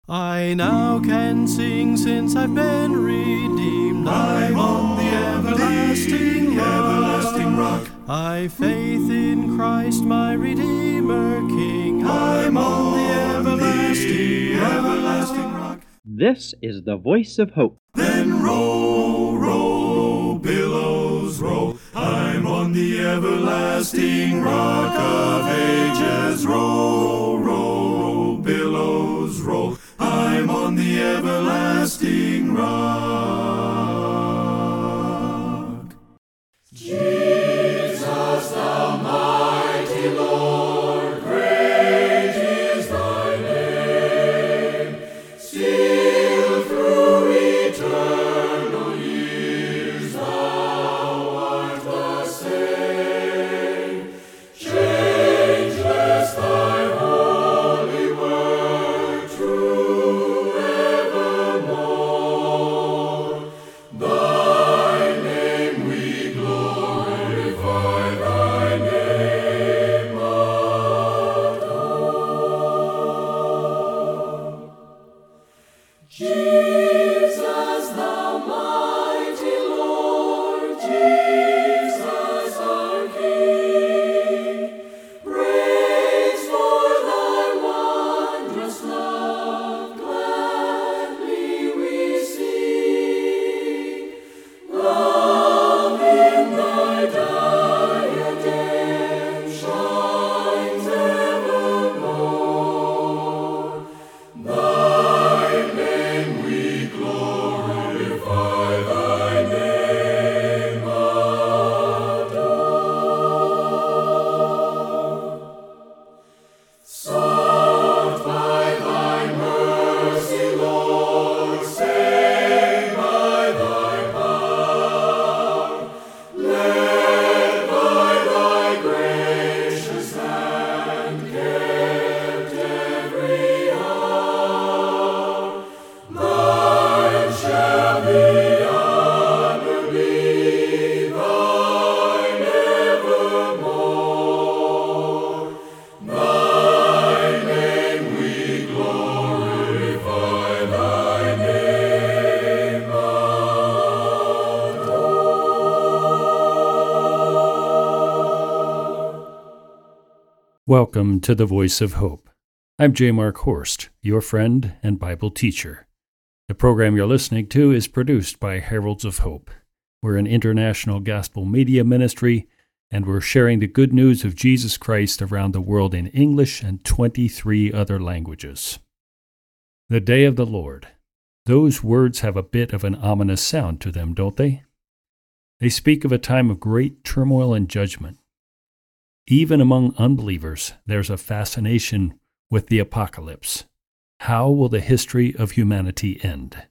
I now can sing since I've been redeemed. I'm on the everlasting rock. I've faith in Christ my Redeemer King. I'm on the everlasting rock. This is the voice of hope. Then roll, roll, billows roll. I'm on the everlasting rock of ages. Roll, roll, billows roll. I'm on the everlasting rock. Jesus, the mighty Lord, great is thy name. Still through eternal years thou art the same. Changeless thy holy word, true evermore. Thy name we glorify, thy name adore. Jesus, the mighty Lord, Jesus our King, praise for thy wondrous love, gladly we sing. Love in thy diadem shines evermore. Thy name we glorify, thy name adore. Sought by thy mercy, Lord, saved by thy power, led by thy gracious hand, kept every hour. Thine shall the honor be, thine evermore. Thy name we glorify, thy name adore. Welcome to the Voice of Hope. I'm J. Mark Horst, your friend and Bible teacher. The program you're listening to is produced by Heralds of Hope. We're an international gospel media ministry, and we're sharing the good news of Jesus Christ around the world in English and 23 other languages. The Day of the Lord. Those words have a bit of an ominous sound to them, don't they? They speak of a time of great turmoil and judgment. Even among unbelievers, there's a fascination with the apocalypse. How will the history of humanity end?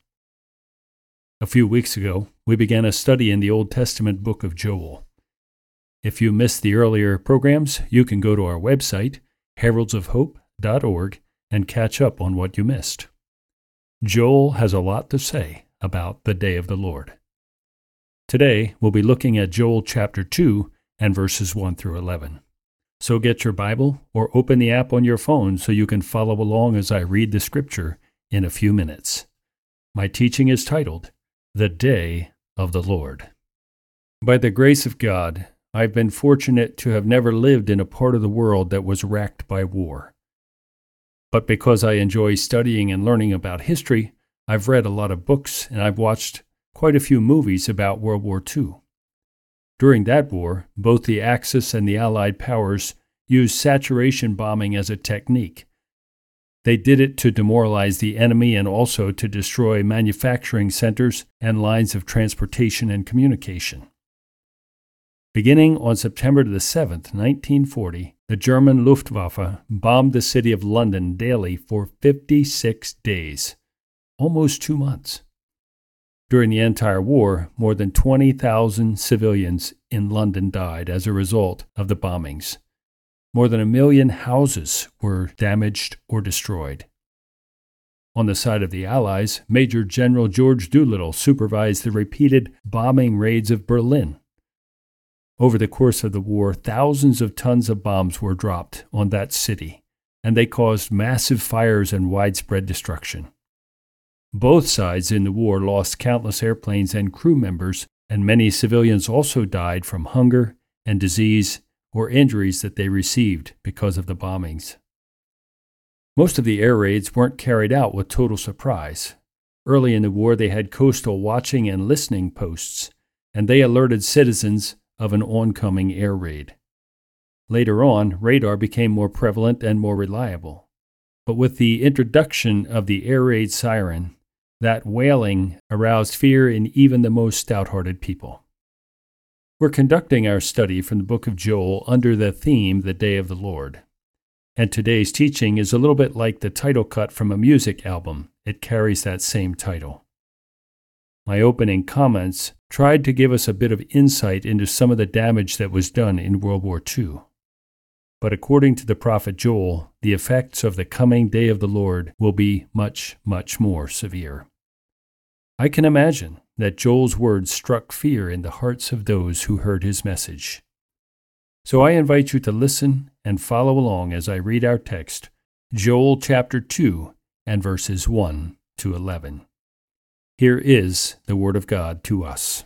A few weeks ago, we began a study in the Old Testament book of Joel. If you missed the earlier programs, you can go to our website, heraldsofhope.org, and catch up on what you missed. Joel has a lot to say about the day of the Lord. Today, we'll be looking at Joel chapter 2 and verses 1 through 11. So get your Bible or open the app on your phone so you can follow along as I read the scripture in a few minutes. My teaching is titled, The Day of the Lord. By the grace of God, I've been fortunate to have never lived in a part of the world that was racked by war. But because I enjoy studying and learning about history, I've read a lot of books and I've watched quite a few movies about World War II. During that war, both the Axis and the Allied powers used saturation bombing as a technique. They did it to demoralize the enemy and also to destroy manufacturing centers and lines of transportation and communication. Beginning on September the 7th, 1940, the German Luftwaffe bombed the city of London daily for 56 days, almost 2 months. During the entire war, more than 20,000 civilians in London died as a result of the bombings. More than 1 million houses were damaged or destroyed. On the side of the Allies, Major General George Doolittle supervised the repeated bombing raids of Berlin. Over the course of the war, thousands of tons of bombs were dropped on that city, and they caused massive fires and widespread destruction. Both sides in the war lost countless airplanes and crew members, and many civilians also died from hunger and disease or injuries that they received because of the bombings. Most of the air raids weren't carried out with total surprise. Early in the war, they had coastal watching and listening posts, and they alerted citizens of an oncoming air raid. Later on, radar became more prevalent and more reliable. But with the introduction of the air raid siren, that wailing aroused fear in even the most stout-hearted people. We're conducting our study from the book of Joel under the theme, The Day of the Lord. And today's teaching is a little bit like the title cut from a music album. It carries that same title. My opening comments tried to give us a bit of insight into some of the damage that was done in World War II. But according to the prophet Joel, the effects of the coming day of the Lord will be much, much more severe. I can imagine that Joel's words struck fear in the hearts of those who heard his message. So I invite you to listen and follow along as I read our text, Joel chapter 2 and verses 1 to 11. Here is the word of God to us.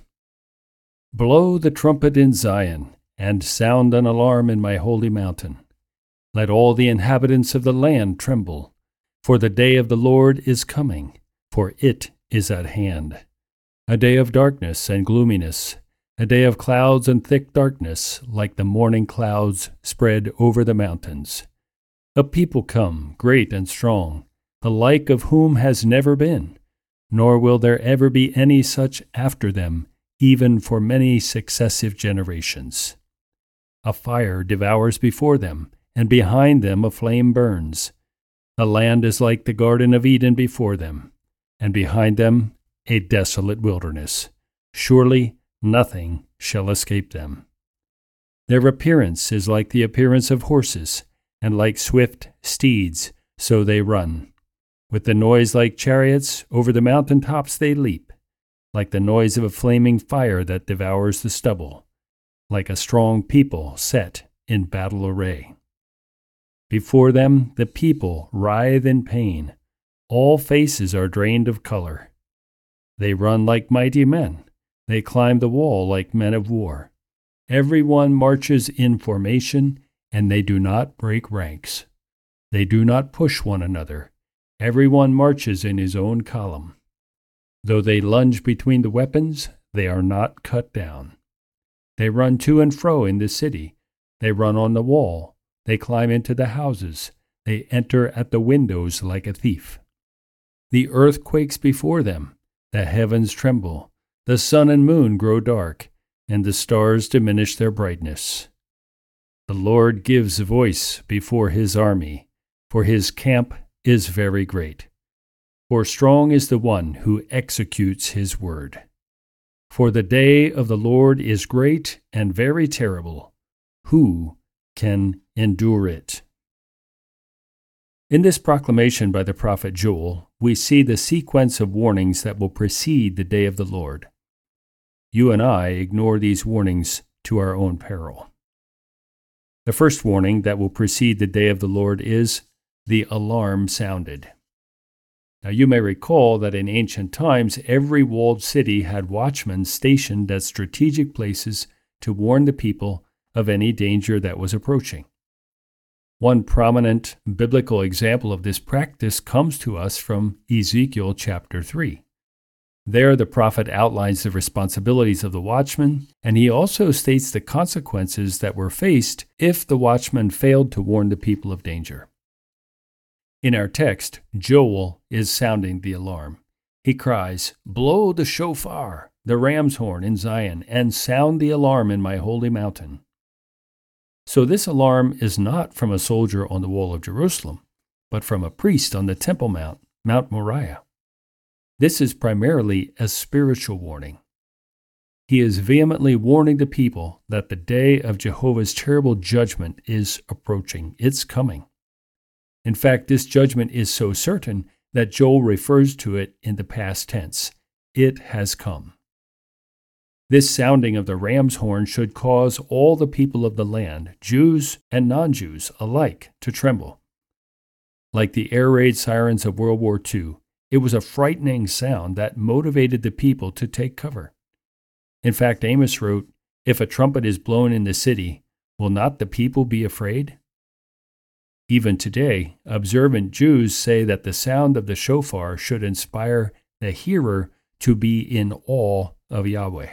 Blow the trumpet in Zion, and sound an alarm in my holy mountain. Let all the inhabitants of the land tremble, for the day of the Lord is coming, for it is at hand. A day of darkness and gloominess, a day of clouds and thick darkness, like the morning clouds spread over the mountains. A people come, great and strong, the like of whom has never been, nor will there ever be any such after them, even for many successive generations. A fire devours before them, and behind them a flame burns. The land is like the Garden of Eden before them, and behind them a desolate wilderness. Surely nothing shall escape them. Their appearance is like the appearance of horses, and like swift steeds, so they run. With the noise like chariots, over the mountain tops they leap, like the noise of a flaming fire that devours the stubble, like a strong people set in battle array. Before them the people writhe in pain. All faces are drained of color. They run like mighty men. They climb the wall like men of war. Everyone marches in formation, and they do not break ranks. They do not push one another. Everyone marches in his own column. Though they lunge between the weapons, they are not cut down. They run to and fro in the city. They run on the wall. They climb into the houses. They enter at the windows like a thief. The earth quakes before them. The heavens tremble. The sun and moon grow dark, and the stars diminish their brightness. The Lord gives voice before his army, for his camp is very great. For strong is the one who executes his word. For the day of the Lord is great and very terrible. Who can endure it? In this proclamation by the prophet Joel, we see the sequence of warnings that will precede the day of the Lord. You and I ignore these warnings to our own peril. The first warning that will precede the day of the Lord is the alarm sounded. Now you may recall that in ancient times, every walled city had watchmen stationed at strategic places to warn the people of any danger that was approaching. One prominent biblical example of this practice comes to us from Ezekiel chapter 3. There, the prophet outlines the responsibilities of the watchman, and he also states the consequences that were faced if the watchman failed to warn the people of danger. In our text, Joel is sounding the alarm. He cries, "Blow the shofar, the ram's horn in Zion, and sound the alarm in my holy mountain." So this alarm is not from a soldier on the wall of Jerusalem, but from a priest on the Temple Mount, Mount Moriah. This is primarily a spiritual warning. He is vehemently warning the people that the day of Jehovah's terrible judgment is approaching. It's coming. In fact, this judgment is so certain that Joel refers to it in the past tense. It has come. This sounding of the ram's horn should cause all the people of the land, Jews and non-Jews alike, to tremble. like the air raid sirens of World War II. It was a frightening sound that motivated the people to take cover. In fact, Amos wrote, "If a trumpet is blown in the city, will not the people be afraid?" Even today, observant Jews say that the sound of the shofar should inspire the hearer to be in awe of Yahweh.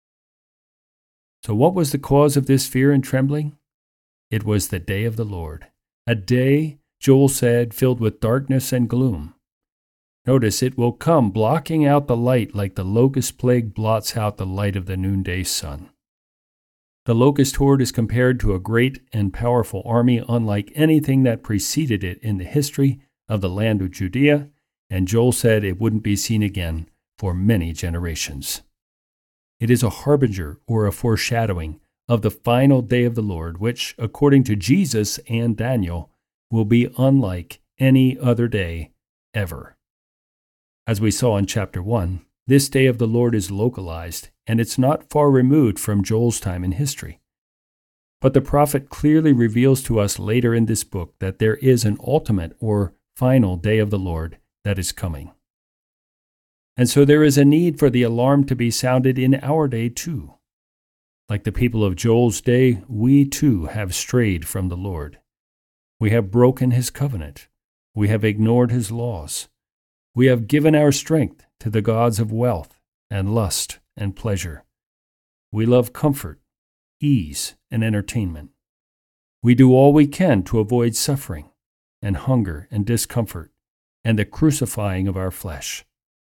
So what was the cause of this fear and trembling? It was the day of the Lord, a day, Joel said, filled with darkness and gloom. Notice, it will come blocking out the light like the locust plague blots out the light of the noonday sun. The locust horde is compared to a great and powerful army unlike anything that preceded it in the history of the land of Judea, and Joel said it wouldn't be seen again for many generations. It is a harbinger or a foreshadowing of the final day of the Lord, which, according to Jesus and Daniel, will be unlike any other day ever. As we saw in chapter 1, this day of the Lord is localized, and it's not far removed from Joel's time in history. But the prophet clearly reveals to us later in this book that there is an ultimate or final day of the Lord that is coming. And so there is a need for the alarm to be sounded in our day too. Like the people of Joel's day, we too have strayed from the Lord. We have broken his covenant. We have ignored his laws. We have given our strength to the gods of wealth and lust and pleasure. We love comfort, ease, and entertainment. We do all we can to avoid suffering and hunger and discomfort and the crucifying of our flesh.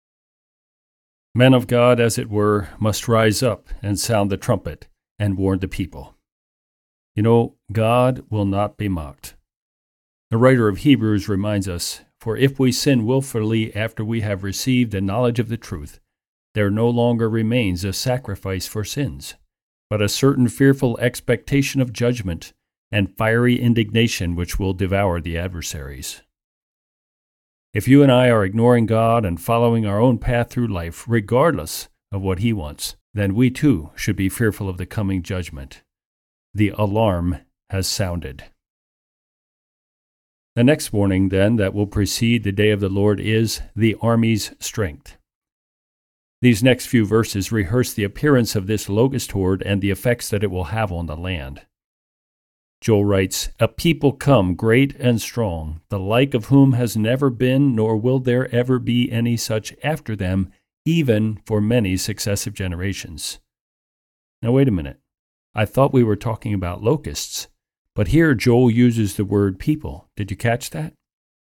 Men of God, as it were, must rise up and sound the trumpet and warn the people. You know, God will not be mocked. The writer of Hebrews reminds us, "For if we sin willfully after we have received the knowledge of the truth, there no longer remains a sacrifice for sins, but a certain fearful expectation of judgment and fiery indignation which will devour the adversaries." If you and I are ignoring God and following our own path through life, regardless of what He wants, then we too should be fearful of the coming judgment. The alarm has sounded. The next warning, then, that will precede the day of the Lord is the army's strength. These next few verses rehearse the appearance of this locust horde and the effects that it will have on the land. Joel writes, "A people come great and strong, the like of whom has never been, nor will there ever be any such after them, even for many successive generations." Now wait a minute. I thought we were talking about locusts, but here Joel uses the word people. Did you catch that?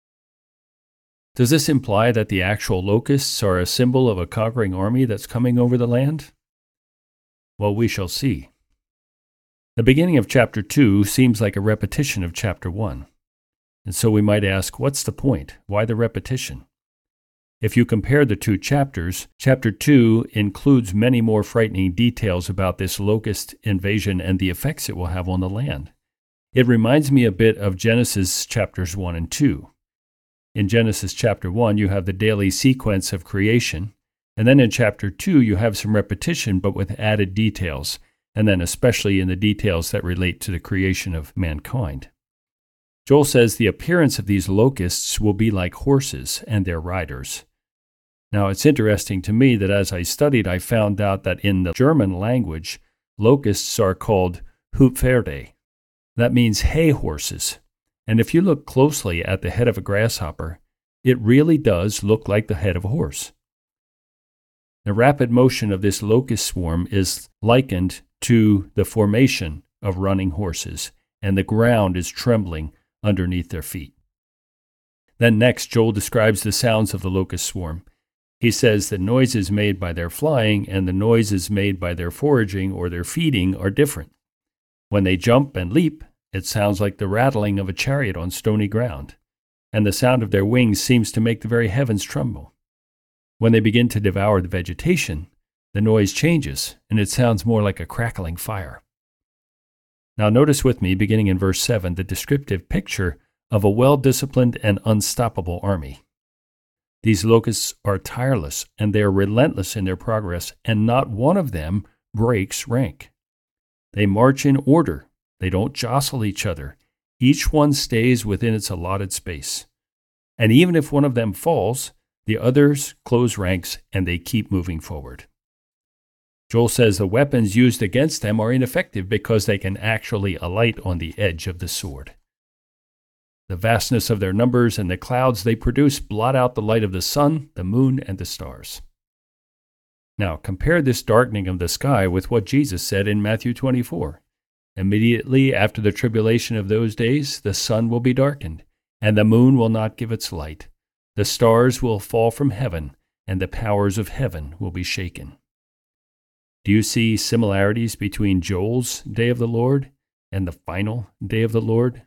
Does this imply that the actual locusts are a symbol of a conquering army that's coming over the land? Well, we shall see. The beginning of chapter 2 seems like a repetition of chapter 1. And so we might ask, what's the point? Why the repetition? If you compare the two chapters, chapter 2 includes many more frightening details about this locust invasion and the effects it will have on the land. It reminds me a bit of Genesis chapters 1 and 2. In Genesis chapter 1, you have the daily sequence of creation, and then in chapter 2, you have some repetition but with added details, and then especially in the details that relate to the creation of mankind. Joel says the appearance of these locusts will be like horses and their riders. Now, it's interesting to me that as I studied, I found out that in the German language, locusts are called Hupferde. That means hay horses. And if you look closely at the head of a grasshopper, it really does look like the head of a horse. The rapid motion of this locust swarm is likened to the formation of running horses, and the ground is trembling underneath their feet. Then next, Joel describes the sounds of the locust swarm. He says the noises made by their flying and the noises made by their foraging or their feeding are different. When they jump and leap, it sounds like the rattling of a chariot on stony ground, and the sound of their wings seems to make the very heavens tremble. When they begin to devour the vegetation, the noise changes, and it sounds more like a crackling fire. Now notice with me, beginning in verse 7, the descriptive picture of a well-disciplined and unstoppable army. These locusts are tireless, and they are relentless in their progress, and not one of them breaks rank. They march in order. They don't jostle each other. Each one stays within its allotted space. And even if one of them falls, the others close ranks and they keep moving forward. Joel says the weapons used against them are ineffective because they can actually alight on the edge of the sword. The vastness of their numbers and the clouds they produce blot out the light of the sun, the moon, and the stars. Now, compare this darkening of the sky with what Jesus said in Matthew 24. Immediately after the tribulation of those days, the sun will be darkened, and the moon will not give its light. The stars will fall from heaven, and the powers of heaven will be shaken. Do you see similarities between Joel's day of the Lord and the final day of the Lord?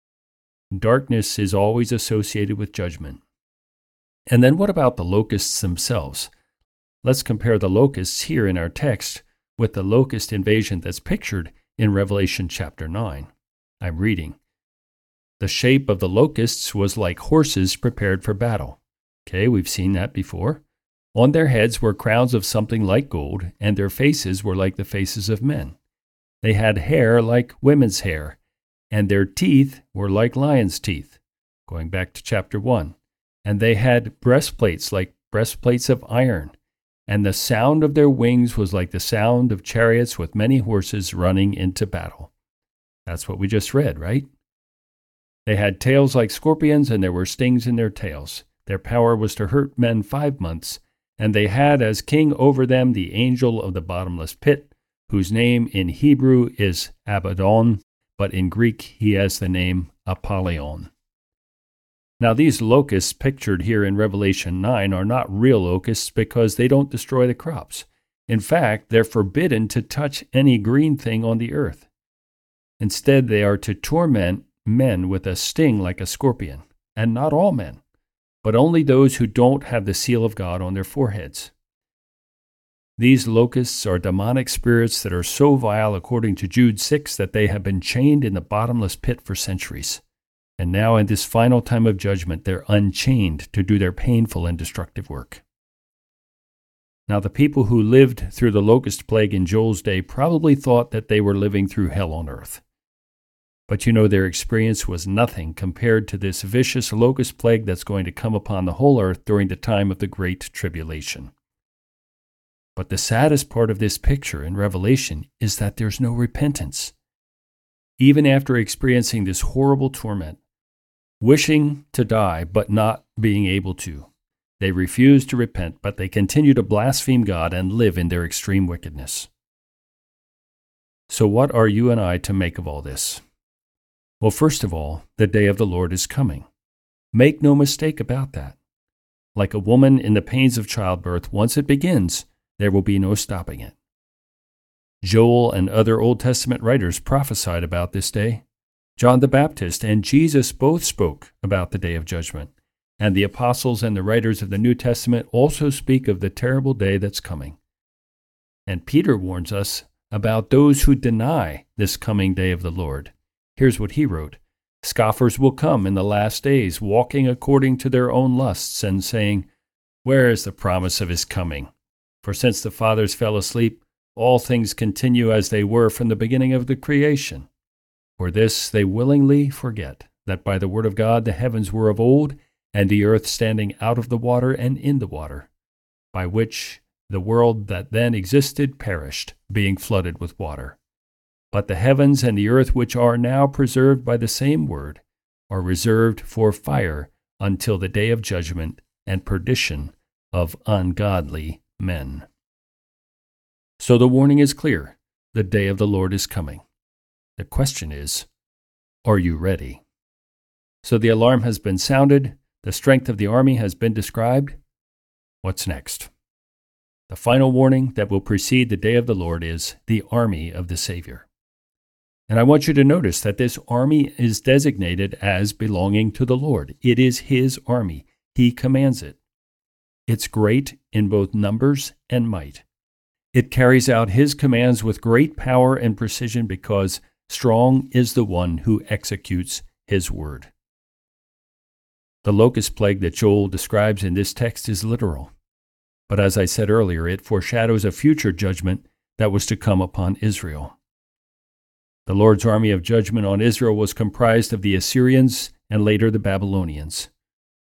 Darkness is always associated with judgment. And then what about the locusts themselves? Let's compare the locusts here in our text with the locust invasion that's pictured in Revelation chapter 9. I'm reading. The shape of the locusts was like horses prepared for battle. Okay, we've seen that before. On their heads were crowns of something like gold, and their faces were like the faces of men. They had hair like women's hair, and their teeth were like lions' teeth, going back to chapter 1. And they had breastplates like breastplates of iron, and the sound of their wings was like the sound of chariots with many horses running into battle. That's what we just read, right? They had tails like scorpions, and there were stings in their tails. Their power was to hurt men 5 months, and they had as king over them the angel of the bottomless pit, whose name in Hebrew is Abaddon, but in Greek he has the name Apollyon. Now these locusts pictured here in Revelation 9 are not real locusts because they don't destroy the crops. In fact, they're forbidden to touch any green thing on the earth. Instead, they are to torment men with a sting like a scorpion, and not all men, but only those who don't have the seal of God on their foreheads. These locusts are demonic spirits that are so vile, according to Jude 6, that they have been chained in the bottomless pit for centuries. And now in this final time of judgment, they're unchained to do their painful and destructive work. Now the people who lived through the locust plague in Joel's day probably thought that they were living through hell on earth. But you know, their experience was nothing compared to this vicious locust plague that's going to come upon the whole earth during the time of the Great Tribulation. But the saddest part of this picture in Revelation is that there's no repentance. Even after experiencing this horrible torment, wishing to die but not being able to, they refuse to repent, but they continue to blaspheme God and live in their extreme wickedness. So what are you and I to make of all this? Well, first of all, the day of the Lord is coming. Make no mistake about that. Like a woman in the pains of childbirth, once it begins, there will be no stopping it. Joel and other Old Testament writers prophesied about this day. John the Baptist and Jesus both spoke about the day of judgment, and the apostles and the writers of the New Testament also speak of the terrible day that's coming. And Peter warns us about those who deny this coming day of the Lord. Here's what he wrote. Scoffers will come in the last days, walking according to their own lusts, and saying, "Where is the promise of his coming? For since the fathers fell asleep, all things continue as they were from the beginning of the creation. For this they willingly forget, that by the word of God the heavens were of old, and the earth standing out of the water and in the water, by which the world that then existed perished, being flooded with water. But the heavens and the earth which are now preserved by the same word are reserved for fire until the day of judgment and perdition of ungodly men." So the warning is clear. The day of the Lord is coming. The question is, are you ready? So the alarm has been sounded. The strength of the army has been described. What's next? The final warning that will precede the day of the Lord is the army of the Savior. And I want you to notice that this army is designated as belonging to the Lord. It is His army. He commands it. It's great in both numbers and might. It carries out His commands with great power and precision because strong is the one who executes His word. The locust plague that Joel describes in this text is literal. But as I said earlier, it foreshadows a future judgment that was to come upon Israel. The Lord's army of judgment on Israel was comprised of the Assyrians and later the Babylonians.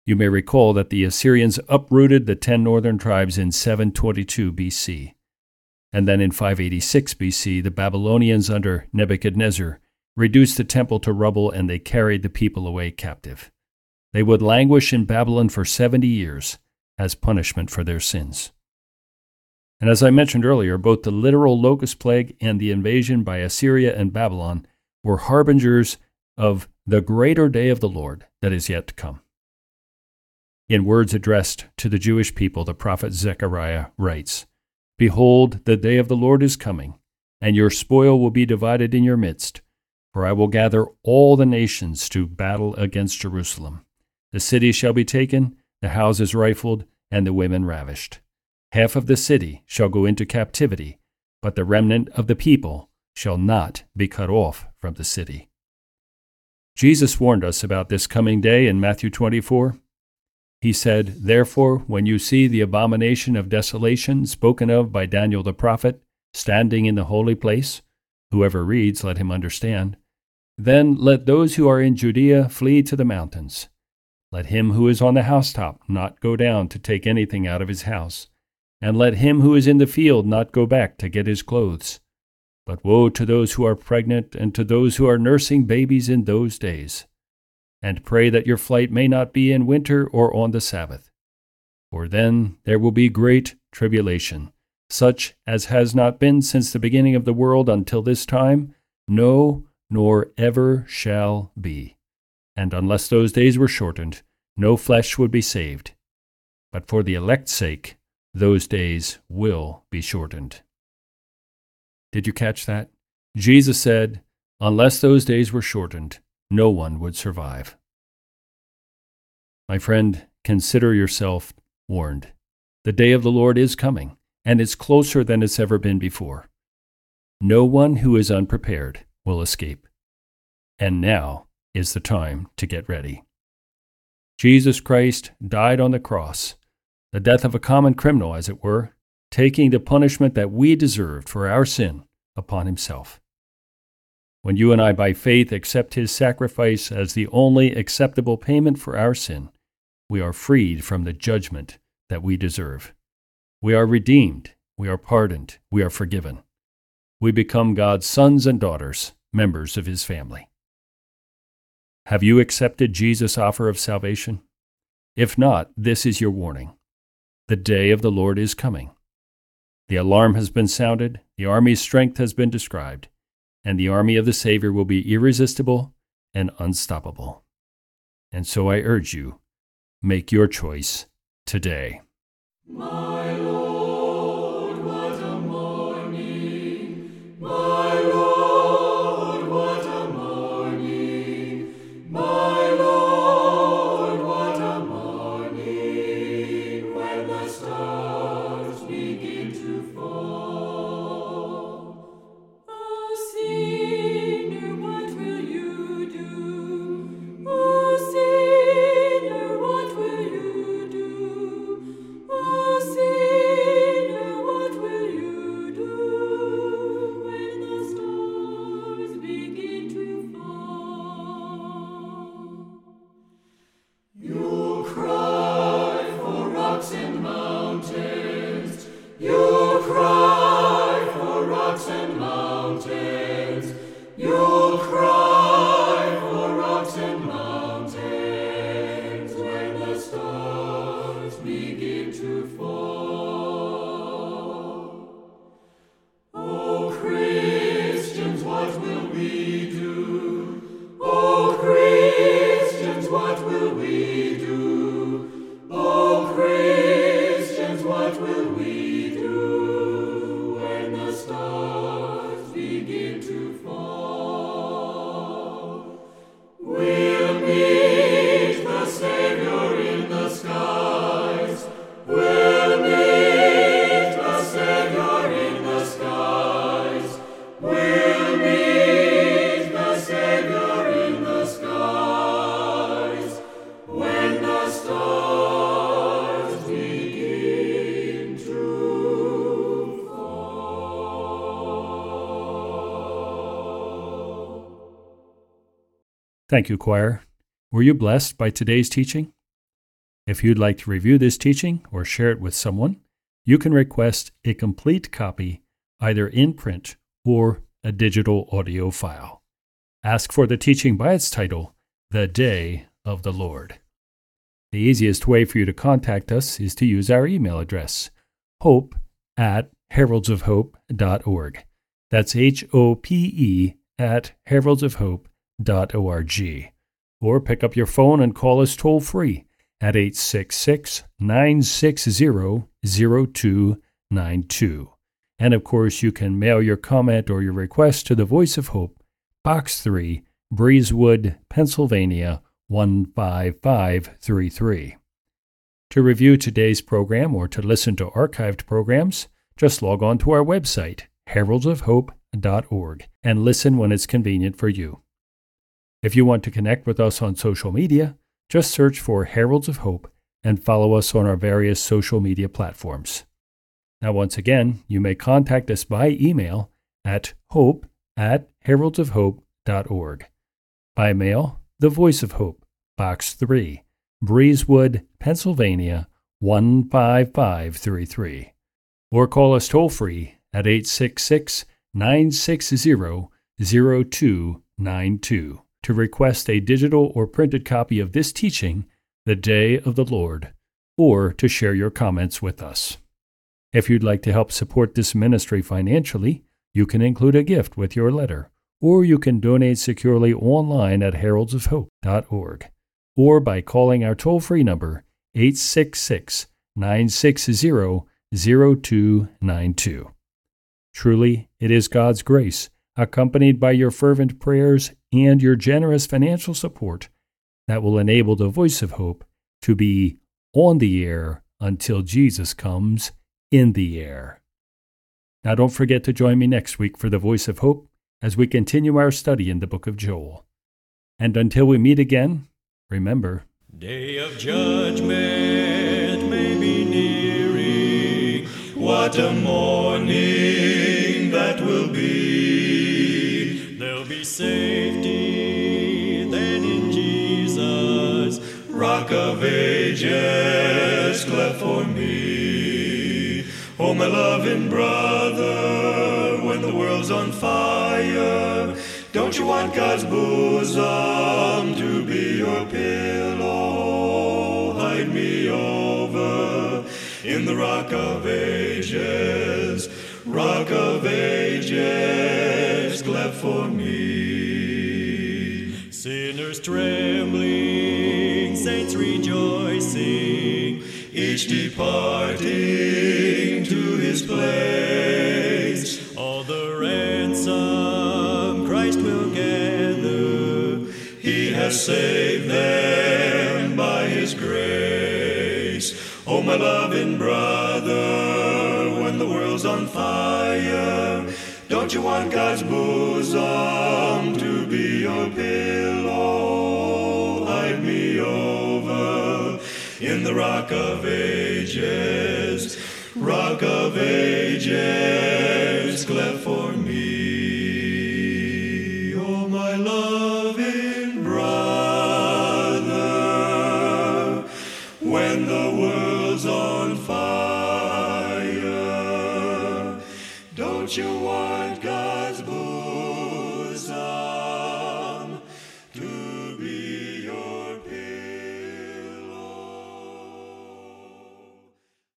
You may recall that the Assyrians uprooted the 10 northern tribes in 722 BC. And then in 586 BC, the Babylonians under Nebuchadnezzar reduced the temple to rubble, and they carried the people away captive. They would languish in Babylon for 70 years as punishment for their sins. And as I mentioned earlier, both the literal locust plague and the invasion by Assyria and Babylon were harbingers of the greater day of the Lord that is yet to come. In words addressed to the Jewish people, the prophet Zechariah writes, "Behold, the day of the Lord is coming, and your spoil will be divided in your midst. For I will gather all the nations to battle against Jerusalem. The city shall be taken, the houses rifled, and the women ravished. Half of the city shall go into captivity, but the remnant of the people shall not be cut off from the city." Jesus warned us about this coming day in Matthew 24. He said, "Therefore, when you see the abomination of desolation spoken of by Daniel the prophet standing in the holy place," whoever reads, let him understand, "then let those who are in Judea flee to the mountains. Let him who is on the housetop not go down to take anything out of his house, and let him who is in the field not go back to get his clothes. But woe to those who are pregnant and to those who are nursing babies in those days. And pray that your flight may not be in winter or on the Sabbath. For then there will be great tribulation, such as has not been since the beginning of the world until this time, no, nor ever shall be. And unless those days were shortened, no flesh would be saved. But for the elect's sake, those days will be shortened." Did you catch that? Jesus said, unless those days were shortened, no one would survive. My friend, consider yourself warned. The day of the Lord is coming, and it's closer than it's ever been before. No one who is unprepared will escape. And now is the time to get ready. Jesus Christ died on the cross, the death of a common criminal, as it were, taking the punishment that we deserved for our sin upon himself. When you and I, by faith, accept his sacrifice as the only acceptable payment for our sin, we are freed from the judgment that we deserve. We are redeemed, we are pardoned, we are forgiven. We become God's sons and daughters, members of his family. Have you accepted Jesus' offer of salvation? If not, this is your warning. The day of the Lord is coming. The alarm has been sounded, the army's strength has been described, and the army of the Savior will be irresistible and unstoppable. And so I urge you, make your choice today. My Lord, what a morning! My Lord, what a morning! My Lord, what a morning! When the stars begin to fall. Oh, sinner, what will you do? Oh, sinner, what will you do? Oh, sinner, what will you do when the stars begin to fall? You'll cry for rocks and mountains. You'll cry for rocks and mountains. You'll cry for rocks and mountains when the stars begin to fall. Oh, Christians, what will we do? Oh, Christians, what will we do? Oh, Christians, what will we do when the stars begin to fall? We'll meet the Savior in the skies. We'll meet the Savior in the skies. We'll meet the Savior in the skies when the stars begin to fall. Thank you, choir. Were you blessed by today's teaching? If you'd like to review this teaching or share it with someone, you can request a complete copy either in print or a digital audio file. Ask for the teaching by its title, The Day of the Lord. The easiest way for you to contact us is to use our email address, hope@heraldsofhope.org. That's HOPE@heraldsofhope.org. Or pick up your phone and call us toll-free at 866-960-0292. And of course, you can mail your comment or your request to the Voice of Hope, Box 3, Breezewood, Pennsylvania, 15533. To review today's program or to listen to archived programs, just log on to our website, heraldsofhope.org, and listen when it's convenient for you. If you want to connect with us on social media, just search for Heralds of Hope and follow us on our various social media platforms. Now, once again, you may contact us by email at hope@heraldsofhope.org. By mail, The Voice of Hope, Box 3, Breezewood, Pennsylvania, 15533. Or call us toll-free at 866-960-0292 to request a digital or printed copy of this teaching, The Day of the Lord, or to share your comments with us. If you'd like to help support this ministry financially, you can include a gift with your letter, or you can donate securely online at heraldsofhope.org, or by calling our toll-free number, 866-960-0292. Truly, it is God's grace, accompanied by your fervent prayers and your generous financial support, that will enable the Voice of Hope to be on the air until Jesus comes in the air. Now don't forget to join me next week for the Voice of Hope as we continue our study in the book of Joel. And until we meet again, remember, Day of judgment may be nearing. What a morning that will be. There'll be safety then in Jesus, Rock of Ages, cleft for me. Oh, my loving brother, when the world's on fire, don't you want God's bosom to be your pillow? Hide me over in the Rock of Ages, Rock of Ages, cleft for me. Sinners trembling, saints rejoicing, each departing to his place. All the ransom Christ will gather, he has saved them by his grace. Oh, my loving brother, when the world's on fire, don't you want God's bosom to be your pillow? Hide me over in the Rock of Ages, Rock of Ages, cleft for me. Oh, my loving brother, when the world's on fire, don't you want